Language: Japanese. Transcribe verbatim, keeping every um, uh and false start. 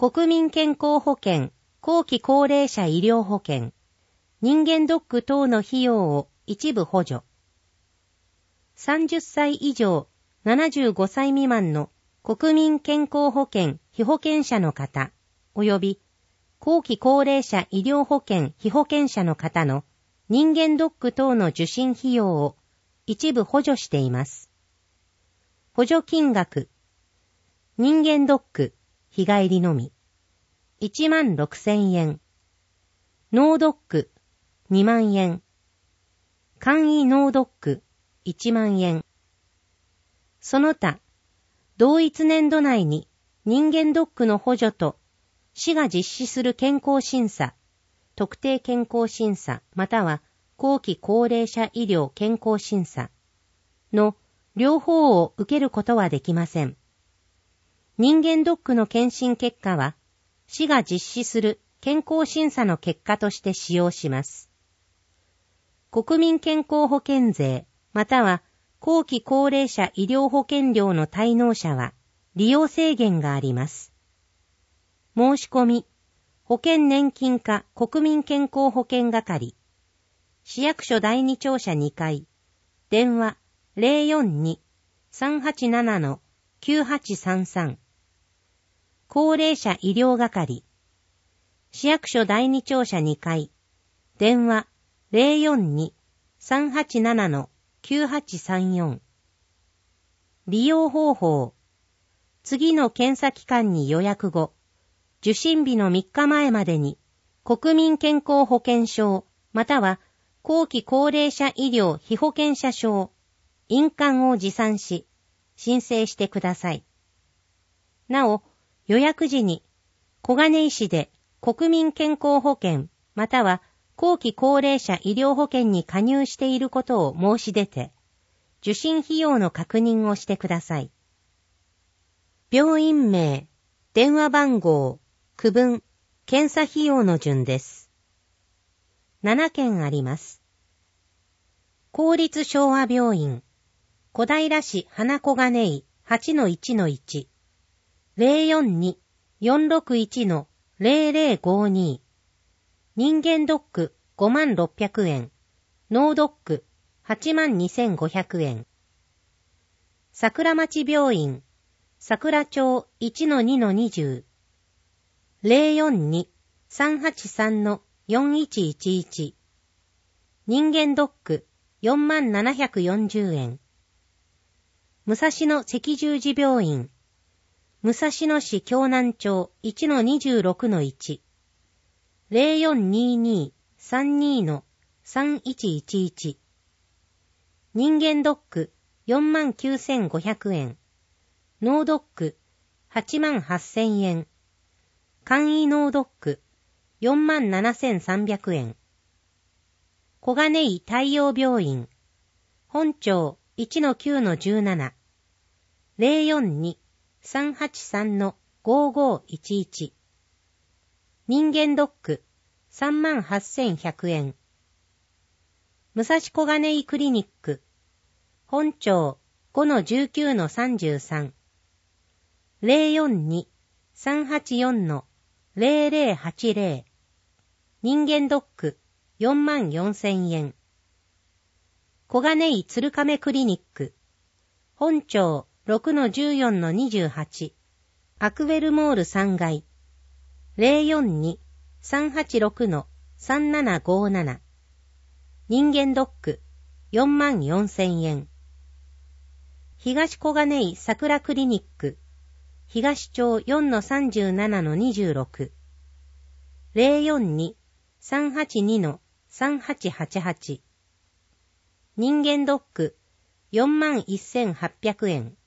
国民健康保険、後期高齢者医療保険、人間ドック等の費用を一部補助。さんじゅっさい以上、ななじゅうごさい未満の国民健康保険被保険者の方、及び後期高齢者医療保険被保険者の方の人間ドック等の受診費用を一部補助しています。補助金額。人間ドック、日帰りのみ。いちまんろくせんえん。脳ドック、にまんえん。簡易脳ドック、いちまんえん。その他、同一年度内に人間ドックの補助と市が実施する健康審査、特定健康審査または後期高齢者医療健康審査の両方を受けることはできません。人間ドックの検診結果は市が実施する健康審査の結果として使用します。国民健康保険税または後期高齢者医療保険料の滞納者は利用制限があります。申し込み、保険年金課国民健康保険係、市役所だいに庁舎にかい、電話 ゼロよんに さんはちなな きゅうはちさんさん、高齢者医療係、市役所だいに庁舎にかい、電話 ゼロよんに さんはちなな きゅうはちさんよん。利用方法。次の検査機関に予約後、受診日のみっかまえまでに国民健康保険証または後期高齢者医療被保険者証、印鑑を持参し、申請してください。なお、予約時に小金井市で国民健康保険または後期高齢者医療保険に加入していることを申し出て、受診費用の確認をしてください。病院名、電話番号、区分、検査費用の順です。ななけんあります。公立昭和病院、小平市花小金井 はちのいちのいち、ゼロよんに よんろくいち ゼロゼロごに、人間ドックごまんろっぴゃくえん、脳ドックはちまんにせんごひゃくえん。桜町病院、桜町 いちのにのにじゅう、ゼロよんに さんはちさん よんいちいちいち、人間ドックよんまんななひゃくよんじゅうえん。武蔵野赤十字病院、武蔵野市京南町 いちのにじゅうろくのいち、ゼロよんにに さんに さんいちいちいち、人間ドックよんまんきゅうせんごひゃくえん、脳ドックはちまんはっせんえん、簡易脳ドックよんまんななせんさんびゃくえん。小金井太陽病院、本町 いちのきゅうのじゅうなな、ゼロよんに さんはちさん ごごいちいち、人間ドックさんまんはっせんひゃくえん。武蔵小金井クリニック、本町 ごのじゅうきゅうのさんじゅうさん、ゼロよんに さんはちよん ゼロゼロはちゼロ、人間ドックよんまんよんせんえん。小金井鶴亀クリニック、本町 ろくのじゅうよんのにじゅうはち、アクウェルモールさんがい、ゼロよんに さんはちろく さんななごなな、人間ドックよんまんよんせんえん。東小金井桜クリニック、東町 よんのさんじゅうななのにじゅうろく、ゼロよんに さんはちに さんはちはちはち、人間ドックよんまんせんはっぴゃくえん。